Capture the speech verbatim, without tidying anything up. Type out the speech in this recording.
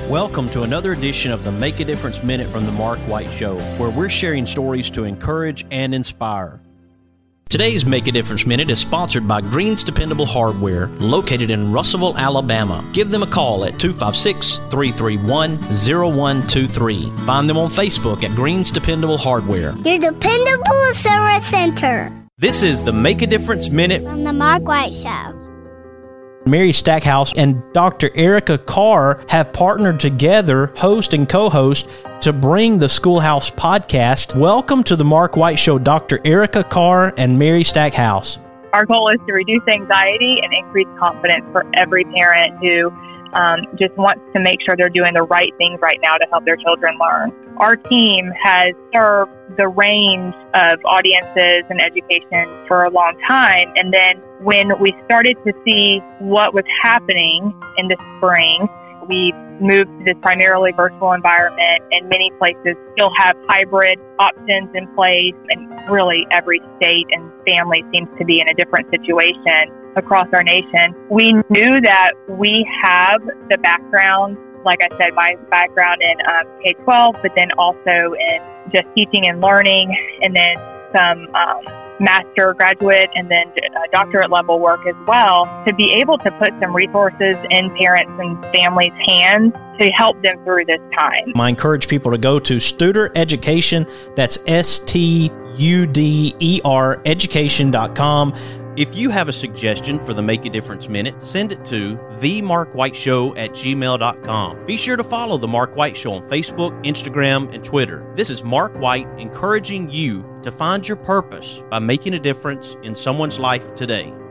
Welcome to another edition of the Make a Difference Minute from the Mark White Show, where we're sharing stories to encourage and inspire. Today's Make a Difference Minute is sponsored by Green's Dependable Hardware, located in Russellville, Alabama. Give them a call at two five six, three three one, zero one two three. Find them on Facebook at Green's Dependable Hardware. Your dependable service center. This is the Make a Difference Minute from the Mark White Show. Mary Stackhouse and Doctor Erica Carr have partnered together, host and co-host, to bring the Schoolhouse podcast. Welcome to the Mark White Show, Doctor Erica Carr and Mary Stackhouse. Our goal is to reduce anxiety and increase confidence for every parent who um, just wants to make sure they're doing the right things right now to help their children learn. Our team has served the range of audiences and education for a long time, and then when we started to see what was happening in the spring, we moved to this primarily virtual environment, and many places still have hybrid options in place, and really every state and family seems to be in a different situation across our nation. We knew that we have the background, like I said, my background in um, K twelve, but then also in just teaching and learning, and then some um, master, graduate, and then uh, doctorate level work as well, to be able to put some resources in parents and families' hands to help them through this time. I encourage people to go to Studer Education. That's S T U D E R education dot com. If you have a suggestion for the Make a Difference Minute, send it to the mark white show at gmail dot com. Be sure to follow The Mark White Show on Facebook, Instagram, and Twitter. This is Mark White encouraging you to find your purpose by making a difference in someone's life today.